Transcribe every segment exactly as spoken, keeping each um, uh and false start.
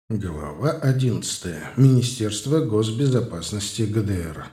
Глава одиннадцатая. Министерство госбезопасности ГДР.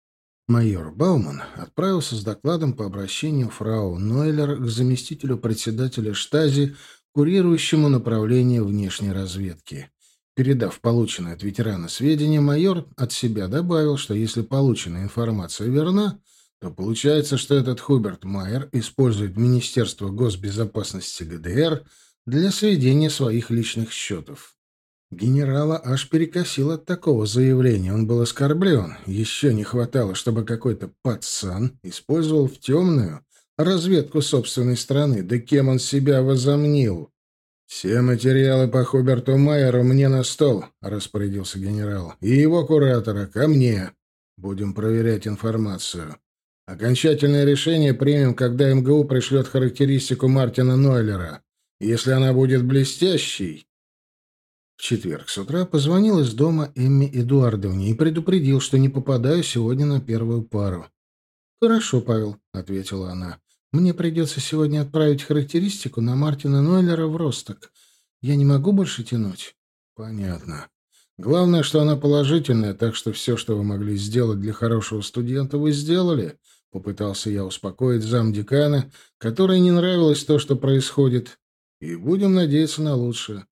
Майор Бауман отправился с докладом по обращению фрау Нойлер к заместителю председателя Штази, курирующему направление внешней разведки. Передав полученные от ветерана сведения, майор от себя добавил, что если полученная информация верна, то получается, что этот Хуберт Майер использует Министерство госбезопасности ГДР для сведения своих личных счетов. Генерала аж перекосило от такого заявления. Он был оскорблен. Еще не хватало, чтобы какой-то пацан использовал в темную разведку собственной страны. Да кем он себя возомнил? «Все материалы по Хуберту Майеру мне на стол», — распорядился генерал. «И его куратора ко мне. Будем проверять информацию. Окончательное решение примем, когда МГУ пришлет характеристику Мартина Нойлера. Если она будет блестящей...» В четверг с утра позвонил из дома Эмме Эдуардовне и предупредил, что не попадаю сегодня на первую пару. «Хорошо, Павел», — ответила она. «Мне придется сегодня отправить характеристику на Мартина Нойлера в Росток. Я не могу больше тянуть». «Понятно. Главное, что она положительная, так что все, что вы могли сделать для хорошего студента, вы сделали», — попытался я успокоить замдекана, которой не нравилось то, что происходит. «И будем надеяться на лучшее».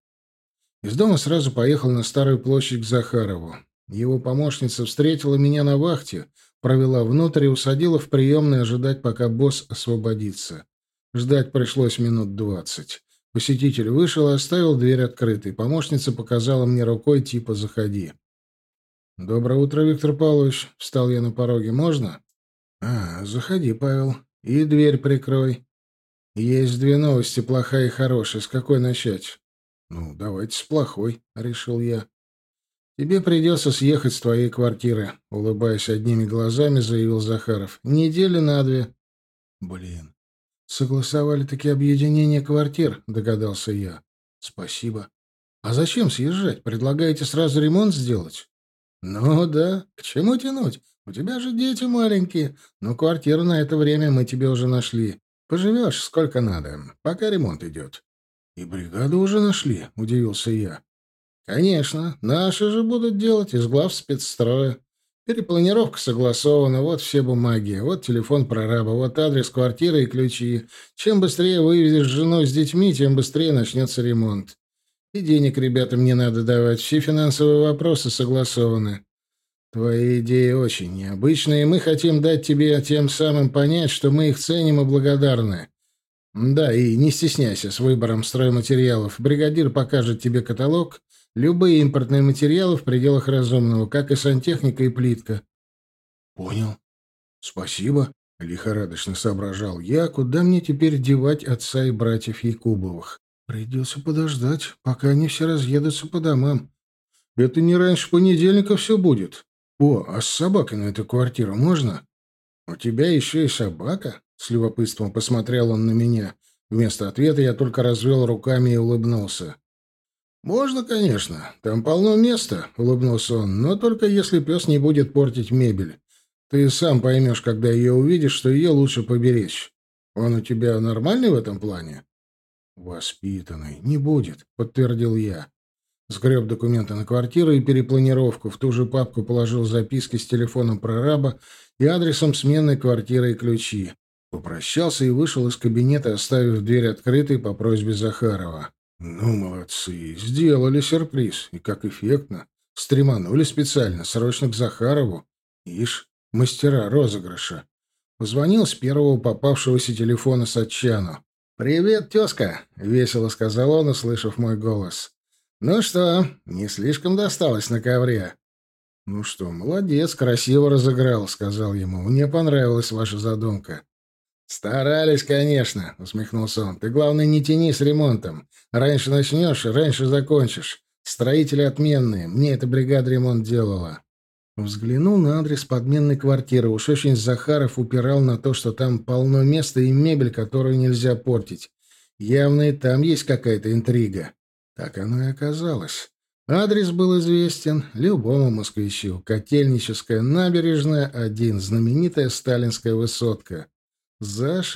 Из дома сразу поехал на Старую площадь к Захарову. Его помощница встретила меня на вахте, провела внутрь и усадила в приемной ожидать, пока босс освободится. Ждать пришлось минут двадцать. Посетитель вышел и оставил дверь открытой. Помощница показала мне рукой, типа «заходи». «Доброе утро, Виктор Павлович», — встал я на пороге. «Можно?» «А, заходи, Павел. И дверь прикрой. Есть две новости, плохая и хорошая. С какой начать?» «Ну, давайте с плохой», — решил я. «Тебе придется съехать с твоей квартиры», — улыбаясь одними глазами, заявил Захаров. «Недели на две». «Блин, согласовали таки объединение квартир», — догадался я. «Спасибо. А зачем съезжать? Предлагаете сразу ремонт сделать?» «Ну да, к чему тянуть? У тебя же дети маленькие. Но квартиру на это время мы тебе уже нашли. Поживешь сколько надо, пока ремонт идет». «И бригаду уже нашли?» — удивился я. «Конечно. Наши же будут делать из глав спецстроя. Перепланировка согласована, вот все бумаги, вот телефон прораба, вот адрес квартиры и ключи. Чем быстрее вывезешь жену с детьми, тем быстрее начнется ремонт. И денег ребятам не надо давать, все финансовые вопросы согласованы. Твои идеи очень необычные, и мы хотим дать тебе тем самым понять, что мы их ценим и благодарны. Да, и не стесняйся с выбором стройматериалов. Бригадир покажет тебе каталог, любые импортные материалы в пределах разумного, как и сантехника и плитка». «Понял. Спасибо», — лихорадочно соображал я, куда мне теперь девать отца и братьев Якубовых. «Придется подождать, пока они все разъедутся по домам. Это не раньше понедельника все будет. О, а с собакой на эту квартиру можно?» «У тебя еще и собака?» — с любопытством посмотрел он на меня. Вместо ответа я только развел руками и улыбнулся. «Можно, конечно. Там полно места», — улыбнулся он, «но только если пес не будет портить мебель. Ты сам поймешь, когда ее увидишь, что ее лучше поберечь. Он у тебя нормальный в этом плане?» «Воспитанный. Не будет», — подтвердил я. Сгреб документы на квартиру и перепланировку. В ту же папку положил записки с телефоном прораба и адресом сменной квартиры и ключи. Попрощался и вышел из кабинета, оставив дверь открытой по просьбе Захарова. «Ну, молодцы, сделали сюрприз. И как эффектно. Стреманули специально, срочно к Захарову. Ишь, мастера розыгрыша». Позвонил с первого попавшегося телефона Сатчану. «Привет, тезка!» — весело сказал он, услышав мой голос. «Ну что, не слишком досталось на ковре?» «Ну что, молодец, красиво разыграл», — сказал ему. «Мне понравилась ваша задумка». «Старались, конечно», — усмехнулся он. «Ты, главное, не тяни с ремонтом. Раньше начнешь, раньше закончишь. Строители отменные. Мне эта бригада ремонт делала». Взглянул на адрес подменной квартиры. Уж очень Захаров упирал на то, что там полно места и мебель, которую нельзя портить. Явно и там есть какая-то интрига. Так оно и оказалось. Адрес был известен любому москвичу. Котельническая набережная, один, знаменитая сталинская высотка.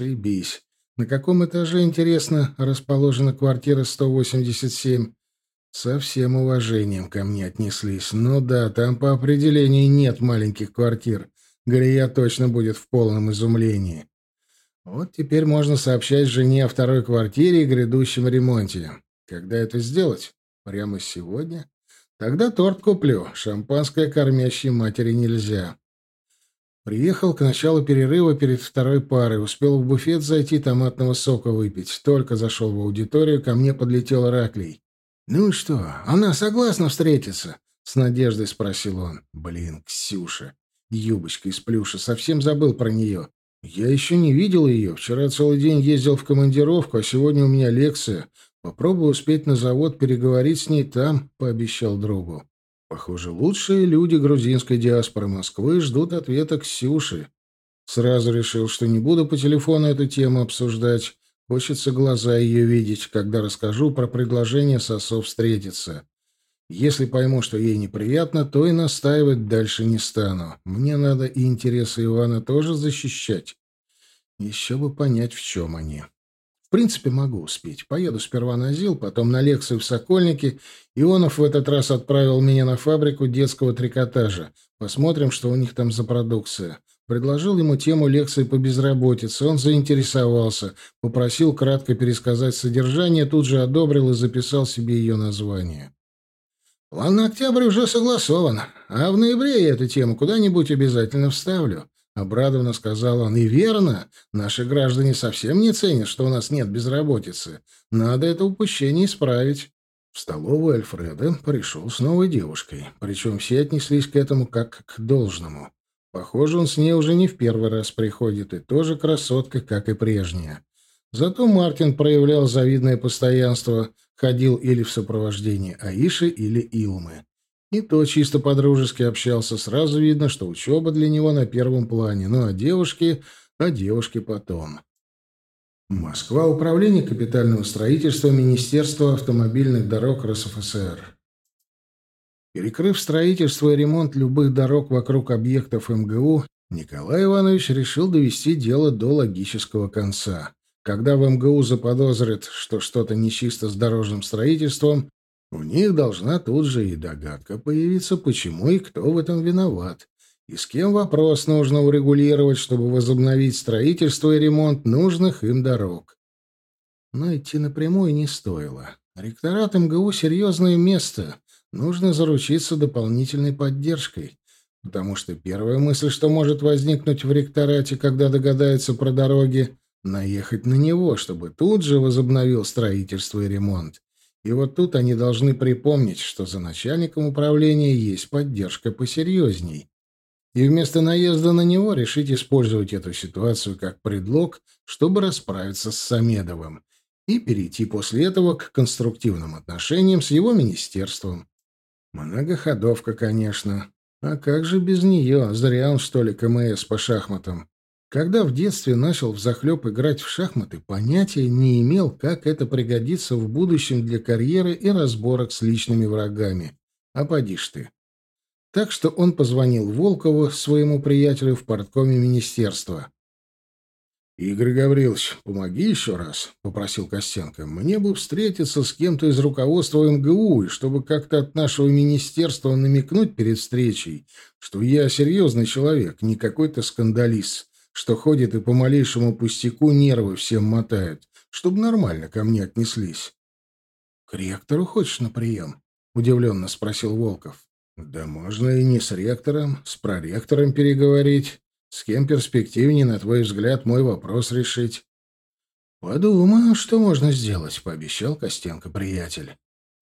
Зашибись. На каком этаже, интересно, расположена квартира сто восемьдесят семь? Со всем уважением ко мне отнеслись. Ну да, там по определению нет маленьких квартир. Галия точно будет в полном изумлении. Вот теперь можно сообщать жене о второй квартире и грядущем ремонте. Когда это сделать? Прямо сегодня? Тогда торт куплю. Шампанское кормящей матери нельзя. Приехал к началу перерыва перед второй парой. Успел в буфет зайти, томатного сока выпить. Только зашел в аудиторию, ко мне подлетел Ираклий. «Ну и что, она согласна встретиться?» — с надеждой спросил он. «Блин, Ксюша. Юбочка из плюша. Совсем забыл про нее. Я еще не видел ее. Вчера целый день ездил в командировку, а сегодня у меня лекция. Попробую успеть на завод переговорить с ней там», — пообещал другу. Похоже, лучшие люди грузинской диаспоры Москвы ждут ответа Ксюши. Сразу решил, что не буду по телефону эту тему обсуждать. Хочется глаза ее видеть, когда расскажу про предложение сосов встретиться. Если пойму, что ей неприятно, то и настаивать дальше не стану. Мне надо и интересы Ивана тоже защищать. Еще бы понять, в чем они. В принципе, могу успеть. Поеду сперва на ЗИЛ, потом на лекцию в Сокольники. Ионов в этот раз отправил меня на фабрику детского трикотажа. Посмотрим, что у них там за продукция. Предложил ему тему лекции по безработице. Он заинтересовался, попросил кратко пересказать содержание, тут же одобрил и записал себе ее название. План на октябрь уже согласован, а в ноябре я эту тему куда-нибудь обязательно вставлю. Обрадованно сказал он. И верно, наши граждане совсем не ценят, что у нас нет безработицы. Надо это упущение исправить. В столовую Альфреда пришел с новой девушкой, причем все отнеслись к этому как к должному. Похоже, он с ней уже не в первый раз приходит, и тоже красотка, как и прежняя. Зато Мартин проявлял завидное постоянство, ходил или в сопровождении Аиши или Илмы. И то чисто по-дружески общался, сразу видно, что учеба для него на первом плане, ну а девушки, а девушки потом. Москва, Управление капитального строительства, Министерство автомобильных дорог РСФСР. Перекрыв строительство и ремонт любых дорог вокруг объектов МГУ, Николай Иванович решил довести дело до логического конца. Когда в МГУ заподозрят, что что-то нечисто с дорожным строительством, у них должна тут же и догадка появиться, почему и кто в этом виноват, и с кем вопрос нужно урегулировать, чтобы возобновить строительство и ремонт нужных им дорог. Но идти напрямую не стоило. Ректорат МГУ — серьезное место. Нужно заручиться дополнительной поддержкой. Потому что первая мысль, что может возникнуть в ректорате, когда догадаются про дороги, наехать на него, чтобы тут же возобновил строительство и ремонт. И вот тут они должны припомнить, что за начальником управления есть поддержка посерьезней. И вместо наезда на него решить использовать эту ситуацию как предлог, чтобы расправиться с Самедовым и перейти после этого к конструктивным отношениям с его министерством. Многоходовка, конечно. А как же без нее? Зря он, что ли, КМС по шахматам. Когда в детстве начал взахлеб играть в шахматы, понятия не имел, как это пригодится в будущем для карьеры и разборок с личными врагами. А поди ж ты. Так что он позвонил Волкову, своему приятелю в парткоме министерства. «Игорь Гаврилович, помоги еще раз», — попросил Костенко. «Мне бы встретиться с кем-то из руководства МГУ, и чтобы как-то от нашего министерства намекнуть перед встречей, что я серьезный человек, не какой-то скандалист, что ходит и по малейшему пустяку нервы всем мотает, чтобы нормально ко мне отнеслись». «К ректору хочешь на прием?» — удивленно спросил Волков. «Да можно и не с ректором, с проректором переговорить. С кем перспективнее, на твой взгляд, мой вопрос решить?» «Подумаю, что можно сделать», — пообещал Костенко-приятель.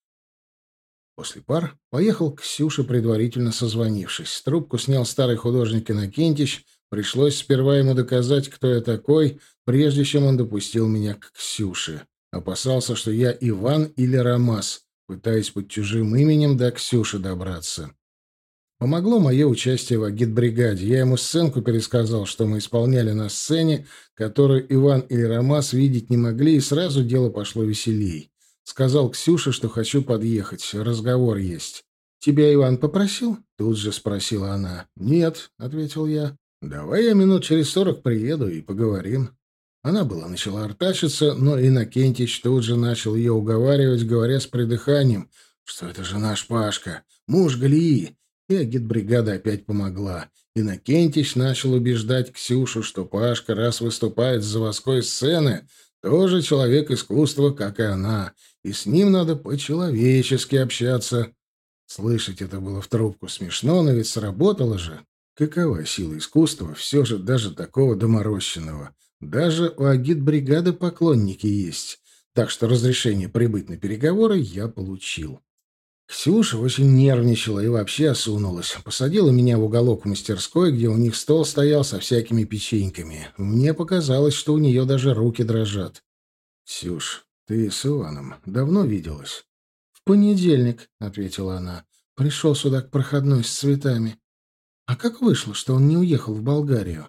После пар поехал к Ксюше, предварительно созвонившись. Трубку снял старый художник Иннокентич. Пришлось сперва ему доказать, кто я такой, прежде чем он допустил меня к Ксюше. Опасался, что я Иван или Ромас, пытаясь под чужим именем до Ксюши добраться. Помогло мое участие в агитбригаде. Я ему сценку пересказал, что мы исполняли на сцене, которую Иван или Ромас видеть не могли, и сразу дело пошло веселей. Сказал Ксюше, что хочу подъехать, разговор есть. «Тебя Иван попросил?» — тут же спросила она. «Нет», — ответил я. «Давай я минут через сорок приеду и поговорим». Она была начала артачиться, но Иннокентич тут же начал ее уговаривать, говоря с придыханием, что это же наш Пашка, муж Галии. И агитбригада опять помогла. Иннокентич начал убеждать Ксюшу, что Пашка, раз выступает с заводской сцены, тоже человек искусства, как и она, и с ним надо по-человечески общаться. Слышать это было в трубку смешно, но ведь сработало же. Какова сила искусства, все же даже такого доморощенного. Даже у агитбригады поклонники есть. Так что разрешение прибыть на переговоры я получил. Ксюша очень нервничала и вообще осунулась. Посадила меня в уголок в мастерской, где у них стол стоял со всякими печеньками. Мне показалось, что у нее даже руки дрожат. «Ксюш, ты с Иваном давно виделась?» «В понедельник», — ответила она. «Пришел сюда к проходной с цветами». «А как вышло, что он не уехал в Болгарию?»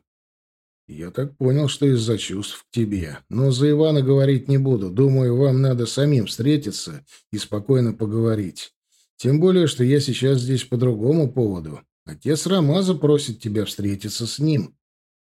«Я так понял, что из-за чувств к тебе. Но за Ивана говорить не буду. Думаю, вам надо самим встретиться и спокойно поговорить. Тем более, что я сейчас здесь по другому поводу. Отец Рамаза просит тебя встретиться с ним».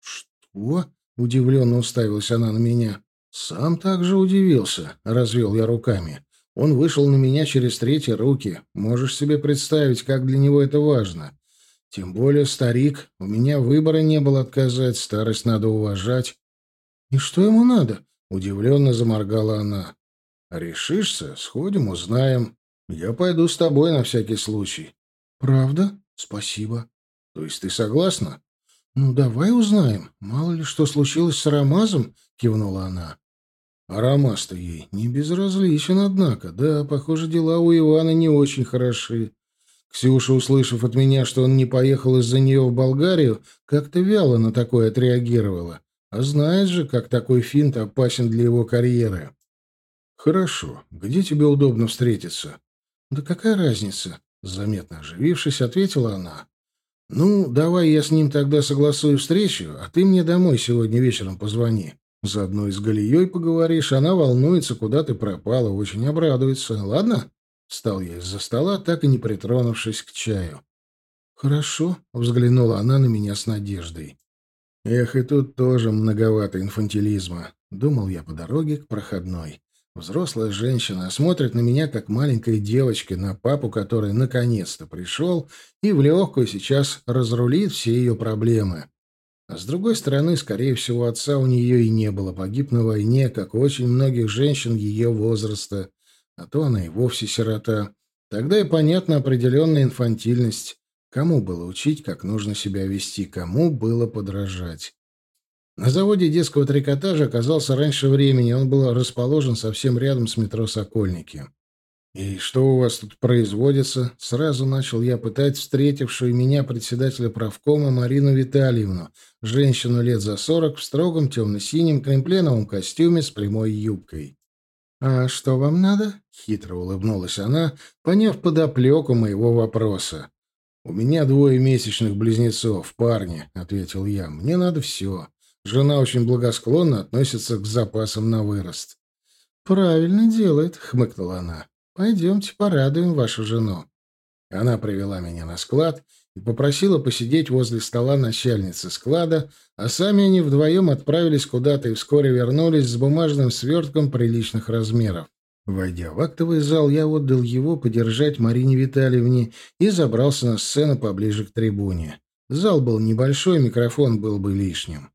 «Что?» — удивленно уставилась она на меня. «Сам также удивился», — развел я руками. «Он вышел на меня через третьи руки. Можешь себе представить, как для него это важно. Тем более старик. У меня выбора не было отказать, старость надо уважать». «И что ему надо?» — удивленно заморгала она. «Решишься? Сходим, узнаем. Я пойду с тобой на всякий случай». «Правда? Спасибо». «То есть ты согласна?» «Ну, давай узнаем. Мало ли что случилось с Рамазом», — кивнула она. «А Рамаз-то ей не безразличен, однако. Да, похоже, дела у Ивана не очень хороши. Ксюша, услышав от меня, что он не поехал из-за нее в Болгарию, как-то вяло на такое отреагировала. А знает же, как такой финт опасен для его карьеры». «Хорошо. Где тебе удобно встретиться?» «Да какая разница?» — заметно оживившись, ответила она. «Ну, давай я с ним тогда согласую встречу, а ты мне домой сегодня вечером позвони. Заодно и с Галией поговоришь, она волнуется, куда ты пропала, очень обрадуется. Ладно?» Встал я из-за стола, так и не притронувшись к чаю. «Хорошо», — взглянула она на меня с надеждой. «Эх, и тут тоже многовато инфантилизма», — думал я по дороге к проходной. Взрослая женщина смотрит на меня, как маленькая девочка, на папу, который наконец-то пришел и в легкую сейчас разрулит все ее проблемы. А с другой стороны, скорее всего, отца у нее и не было, погиб на войне, как у очень многих женщин ее возраста, а то она и вовсе сирота. Тогда и понятна определенная инфантильность. Кому было учить, как нужно себя вести, кому было подражать. На заводе детского трикотажа оказался раньше времени, он был расположен совсем рядом с метро «Сокольники». «И что у вас тут производится?» Сразу начал я пытать встретившую меня председателя правкома Марину Витальевну, женщину лет за сорок в строгом темно-синем кремпленовом костюме с прямой юбкой. «А что вам надо?» — хитро улыбнулась она, поняв подоплеку моего вопроса. «У меня двое месячных близнецов, парни», — ответил я. «Мне надо все. Жена очень благосклонно относится к запасам на вырост». «Правильно делает», — хмыкнула она. «Пойдемте порадуем вашу жену». Она привела меня на склад и попросила посидеть возле стола начальницы склада, а сами они вдвоем отправились куда-то и вскоре вернулись с бумажным свертком приличных размеров. Войдя в актовый зал, я отдал его подержать Марине Витальевне и забрался на сцену поближе к трибуне. Зал был небольшой, микрофон был бы лишним.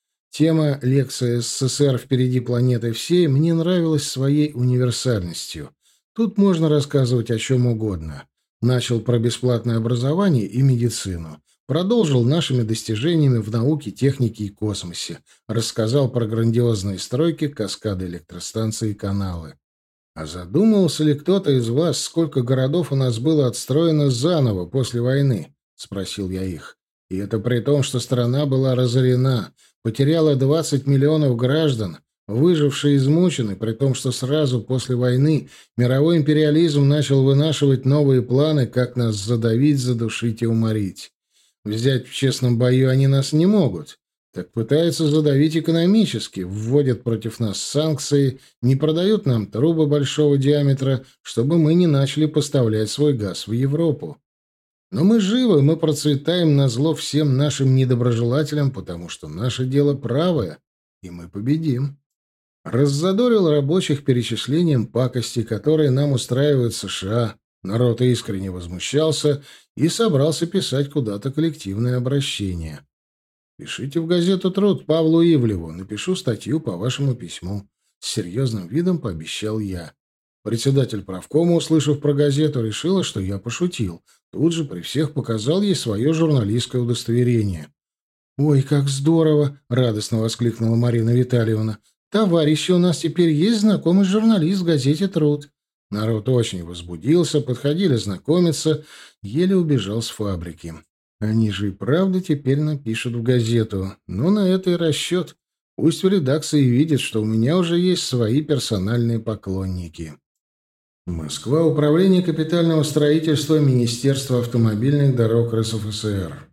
Тема лекции «СССР впереди планеты всей» мне нравилась своей универсальностью. Тут можно рассказывать о чем угодно. Начал про бесплатное образование и медицину. Продолжил нашими достижениями в науке, технике и космосе. Рассказал про грандиозные стройки, каскады электростанций и каналы. А задумывался ли кто-то из вас, сколько городов у нас было отстроено заново после войны? Спросил я их. И это при том, что страна была разорена, потеряла двадцать миллионов граждан, выжившие измучены, при том, что сразу после войны мировой империализм начал вынашивать новые планы, как нас задавить, задушить и уморить. Взять в честном бою они нас не могут. Так пытаются задавить экономически, вводят против нас санкции, не продают нам трубы большого диаметра, чтобы мы не начали поставлять свой газ в Европу. Но мы живы, мы процветаем назло всем нашим недоброжелателям, потому что наше дело правое, и мы победим. Раззадорил рабочих перечислением пакостей, которые нам устраивают США. Народ искренне возмущался и собрался писать куда-то коллективное обращение. «Пишите в газету «Труд» Павлу Ивлеву. Напишу статью по вашему письму». С серьезным видом пообещал я. Председатель правкома, услышав про газету, решила, что я пошутил. Тут же при всех показал ей свое журналистское удостоверение. «Ой, как здорово!» — радостно воскликнула Марина Витальевна. «Товарищи, у нас теперь есть знакомый журналист в газете «Труд». Народ очень возбудился, подходили знакомиться, еле убежал с фабрики. Они же и правда теперь напишут в газету. Но на это и расчет. Пусть в редакции видят, что у меня уже есть свои персональные поклонники. Москва. Управление капитального строительства Министерства автомобильных дорог РСФСР.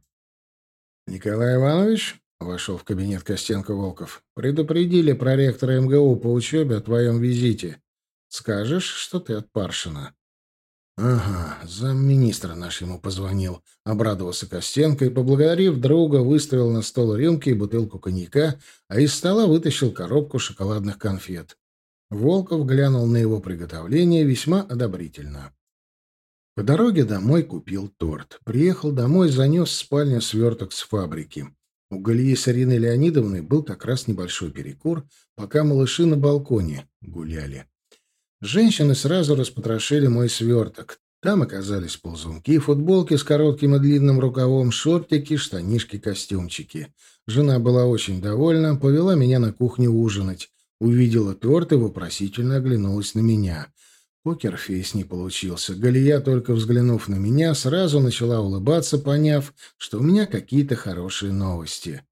Николай Иванович, вошел в кабинет Костенко-Волков, предупредили проректора эм гэ у по учебе о твоем визите. Скажешь, что ты от Паршина? «Ага, замминистра наш ему позвонил», — обрадовался Костенко и, поблагодарив друга, выставил на стол рюмки и бутылку коньяка, а из стола вытащил коробку шоколадных конфет. Волков глянул на его приготовление весьма одобрительно. По дороге домой купил торт. Приехал домой, занес в спальню сверток с фабрики. У Галии с Ириной Леонидовной был как раз небольшой перекур, пока малыши на балконе гуляли. Женщины сразу распотрошили мой сверток. Там оказались ползунки, футболки с коротким и длинным рукавом, шортики, штанишки, костюмчики. Жена была очень довольна, повела меня на кухню ужинать. Увидела торт и вопросительно оглянулась на меня. Покерфейс не получился. Галия, только взглянув на меня, сразу начала улыбаться, поняв, что у меня какие-то хорошие новости.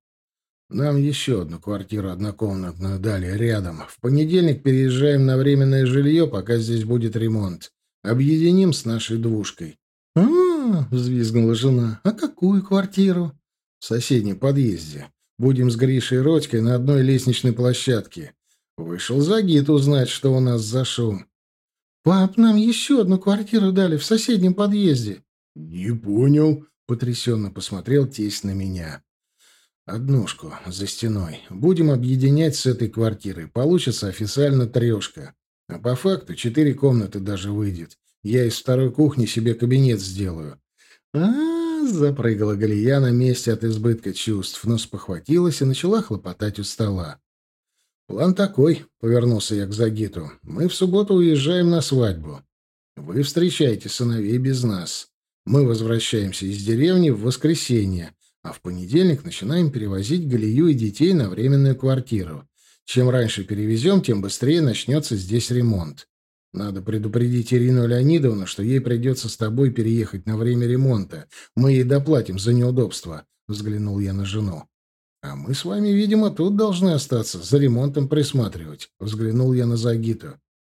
Нам еще одну квартиру однокомнатную дали рядом. В понедельник переезжаем на временное жилье, пока здесь будет ремонт. Объединим с нашей двушкой. «А-а-а!» — взвизгнула жена. «А какую квартиру?» «В соседнем подъезде. Будем с Гришей и Родькой на одной лестничной площадке». Вышел Загид узнать, что у нас за шум. «Пап, нам еще одну квартиру дали в соседнем подъезде». «Не понял», — потрясенно посмотрел тесть на меня. «Однушку за стеной. Будем объединять с этой квартирой. Получится официально трешка. А по факту четыре комнаты даже выйдет. Я из второй кухни себе кабинет сделаю». А-а-а, запрыгала Галия на месте от избытка чувств, но спохватилась и начала хлопотать у стола. «План такой», — повернулся я к Загиту. «Мы в субботу уезжаем на свадьбу. Вы встречаете сыновей без нас. Мы возвращаемся из деревни в воскресенье, а в понедельник начинаем перевозить Галию и детей на временную квартиру. Чем раньше перевезем, тем быстрее начнется здесь ремонт. Надо предупредить Ирину Леонидовну, что ей придется с тобой переехать на время ремонта. Мы ей доплатим за неудобства», — взглянул я на жену. «А мы с вами, видимо, тут должны остаться, за ремонтом присматривать», — взглянул я на Загиту.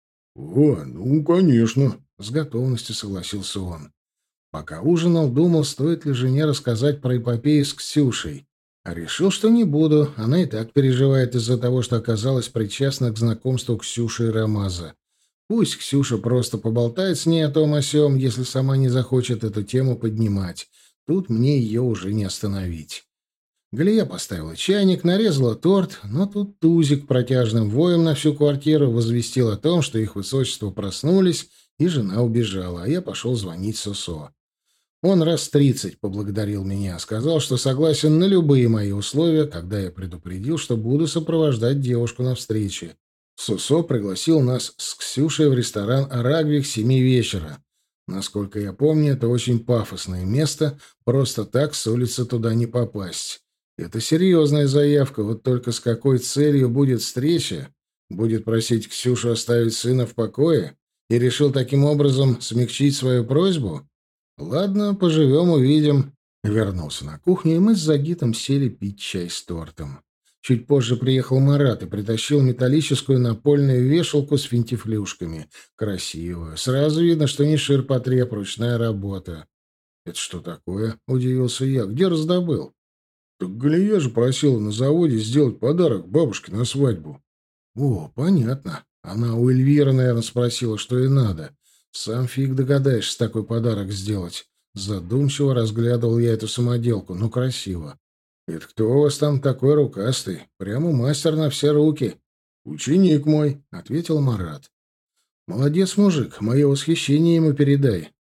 «О, ну, конечно», — с готовностью согласился он. Пока ужинал, думал, стоит ли жене рассказать про эпопею с Ксюшей. А решил, что не буду. Она и так переживает из-за того, что оказалась причастна к знакомству Ксюши и Рамаза. Пусть Ксюша просто поболтает с ней о том о сём, если сама не захочет эту тему поднимать. Тут мне ее уже не остановить. Галия поставила чайник, нарезала торт, но тут Тузик протяжным воем на всю квартиру возвестил о том, что их высочество проснулись, и жена убежала, а я пошел звонить Сосо. Он раз тридцать поблагодарил меня, сказал, что согласен на любые мои условия, когда я предупредил, что буду сопровождать девушку на встрече. Сосо пригласил нас с Ксюшей в ресторан «Арагви» к семи вечера. Насколько я помню, это очень пафосное место, просто так с улицы туда не попасть. Это серьезная заявка, вот только с какой целью будет встреча? Будет просить Ксюшу оставить сына в покое? И решил таким образом смягчить свою просьбу? Ладно, поживем, увидим. Вернулся на кухню, и мы с Загитом сели пить чай с тортом. Чуть позже приехал Марат и притащил металлическую напольную вешалку с финтифлюшками. Красивую. Сразу видно, что не ширпотреб, ручная работа. «Это что такое?» — удивился я. «Где раздобыл?» «Так Галия же просила на заводе сделать подарок бабушке на свадьбу». «О, понятно. Она у Эльвиры, наверное, спросила, что ей надо. Сам фиг догадаешься такой подарок сделать». Задумчиво разглядывал я эту самоделку. Ну, красиво. «Это кто у вас там такой рукастый? Прямо мастер на все руки». «Ученик мой», — ответил Марат. «Молодец, мужик. Мое восхищение ему передай.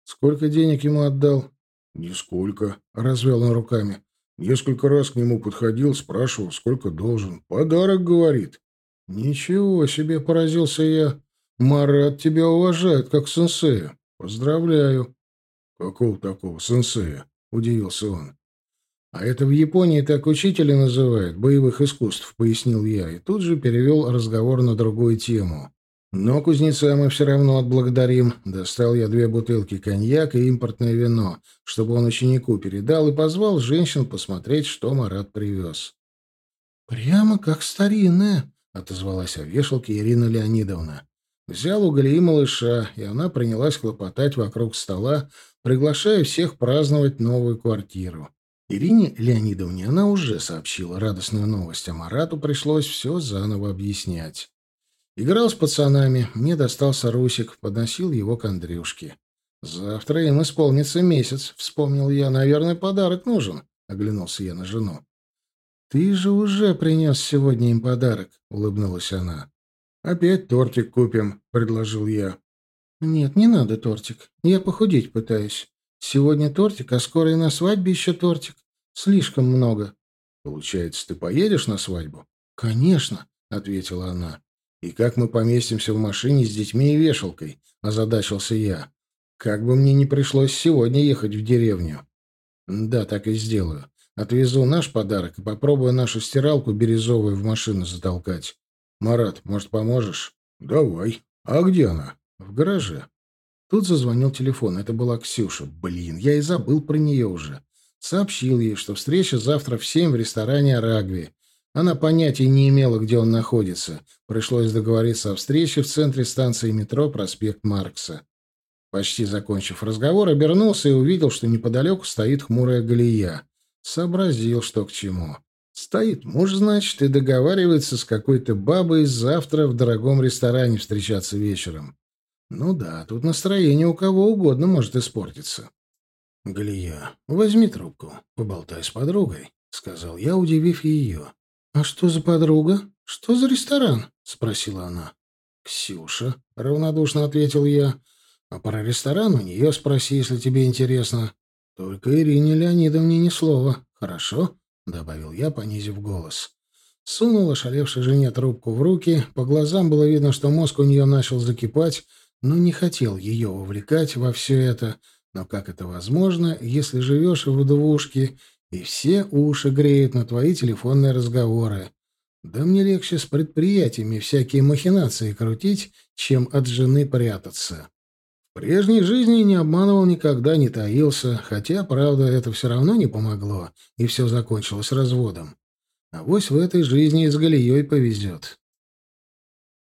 Сколько денег ему отдал? Нисколько, развел он руками. Несколько раз к нему подходил, спрашивал, сколько должен. Подарок, говорит. Ничего себе, поразился я. Марат тебя уважает, как сенсея. Поздравляю. Какого такого сенсея? Удивился он. А это в Японии так учителя называют, боевых искусств, пояснил я, и тут же перевел разговор на другую тему. Но кузнеца мы все равно отблагодарим. Достал я две бутылки коньяка и импортное вино, чтобы он ученику передал, и позвал женщин посмотреть, что Марат привез. «Прямо как старинная», — отозвалась о вешалке Ирина Леонидовна. Взял у Галии малыша, и она принялась хлопотать вокруг стола, приглашая всех праздновать новую квартиру. Ирине Леонидовне она уже сообщила радостную новость, а Марату пришлось все заново объяснять. Играл с пацанами, мне достался Русик, подносил его к Андрюшке. «Завтра им исполнится месяц», — вспомнил я. «Наверное, подарок нужен», — оглянулся я на жену. «Ты же уже принес сегодня им подарок», — улыбнулась она. «Опять тортик купим», — предложил я. «Нет, не надо тортик. Я похудеть пытаюсь. Сегодня тортик, а скоро и на свадьбе еще тортик. Слишком много». «Получается, ты поедешь на свадьбу?» «Конечно», — ответила она. «И как мы поместимся в машине с детьми и вешалкой?» — озадачился я. «Как бы мне не пришлось сегодня ехать в деревню». «Да, так и сделаю. Отвезу наш подарок и попробую нашу стиралку бирюзовую в машину затолкать. Марат, может, поможешь?» «Давай. А где она?» «В гараже». Тут зазвонил телефон. Это была Ксюша. Блин, я и забыл про нее уже. Сообщил ей, что встреча завтра в семь в ресторане «Арагви». Она понятия не имела, где он находится. Пришлось договориться о встрече в центре станции метро «Проспект Маркса». Почти закончив разговор, обернулся и увидел, что неподалеку стоит хмурая Галия. Сообразил, что к чему. Стоит муж, значит, и договаривается с какой-то бабой завтра в дорогом ресторане встречаться вечером. Ну да, тут настроение у кого угодно может испортиться. «Галия, возьми трубку, поболтай с подругой», — сказал я, удивив ее. «А что за подруга? Что за ресторан?» — спросила она. «Ксюша», — равнодушно ответил я. «А про ресторан у нее спроси, если тебе интересно. Только Ирине Леонидовне ни слова. Хорошо?» — добавил я, понизив голос. Сунул ошалевшей жене трубку в руки. По глазам было видно, что мозг у нее начал закипать, но не хотел ее вовлекать во все это. Но как это возможно, если живешь в двушке, и все уши греют на твои телефонные разговоры? Да мне легче с предприятиями всякие махинации крутить, чем от жены прятаться. В прежней жизни не обманывал никогда, не таился, хотя, правда, это все равно не помогло, и все закончилось разводом. Авось в этой жизни и с Галией повезет.